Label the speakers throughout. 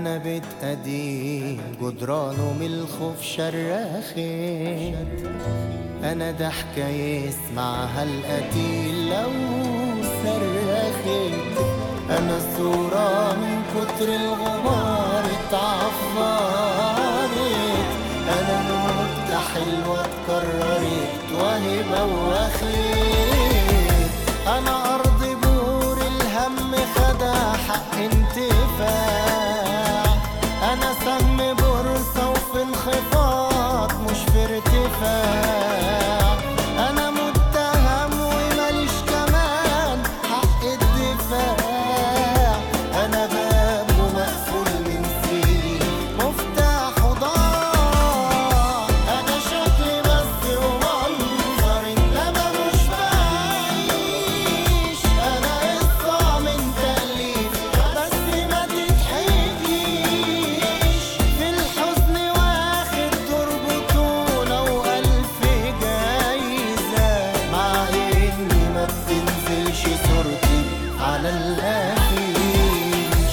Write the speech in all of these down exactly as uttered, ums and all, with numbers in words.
Speaker 1: أنا بيت قديم جدرانه من الخوف شراخت، أنا ضحكة يسمعها القتيل لو صرخت، أنا صورة من كتر الغبار اتعفرت، أنا نكتة حلوة اتكررت وهي بوخت، أنا أرض بور الهم خدها حق انتفاع، أنا سهم بورصة وفي انخفاض مش في ارتفاع، أنا متهم وماليش كمان حق الدفاع، أنا باب ومقفول من سنين مفتاحه ضاع، أنا شكلي بس ومنظر إنما مش بعيش، أنا قصة من تأليفي بس ما تتحكيش، في الحزن واخد دور بطولة وألف جايزة، مع إني ما بتنزلش صورتي على الأفيش.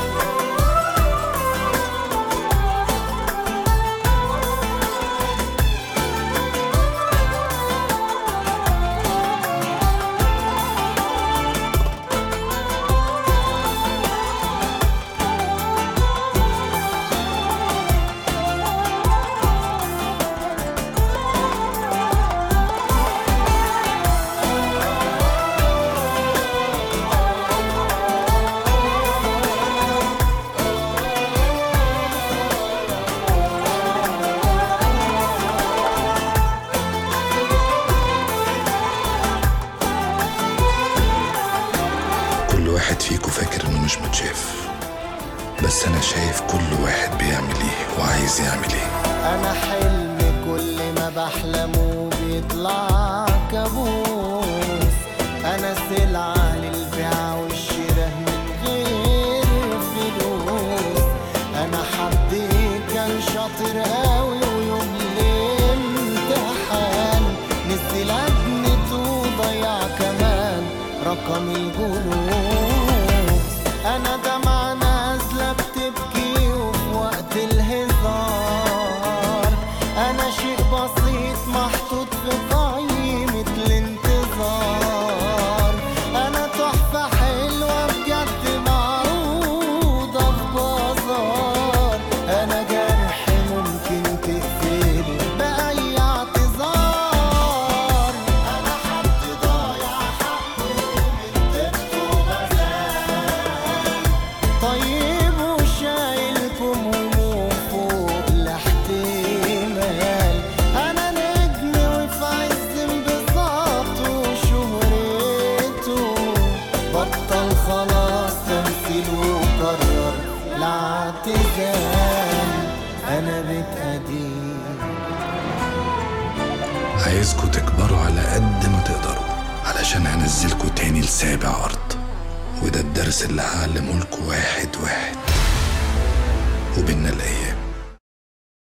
Speaker 2: كل واحد فيكو فاكر انه مش متشاف، بس انا شايف كل واحد بيعمل ايه وعايز يعمل ايه.
Speaker 1: أنا حلم كل ما بحلمه بيطلع كابوس، أنا سلعة للبيع والشراء من غير فلوس، أنا حد كان شاطر قوي ويوم الامتحان نسي لجنته وضيع كمان رقم الجلوس، أنا دمعة نازلة بتبكي وفي وقت الهزار، أنا شيء بسيط محطوط في قائمة الانتظار، أنا تحفة حلوة بجد معروضة في بازار، أنا جرح ممكن تقفل بأي اعتذار، أنا حد ضايع حقه من طيبته وغزال، طيب وشايلكم هموم فوق الاحتمال، أنا نجم وفي عز انبساطه وشهرته، بطل خلاص تمثيل وقرر الاعتزال، أنا بيت قديم.
Speaker 2: عايزكوا تكبروا على قد ما تقدروا علشان هنزلكوا تاني لسابع ارض، وده الدرس اللي هعلمه لكوا واحد واحد.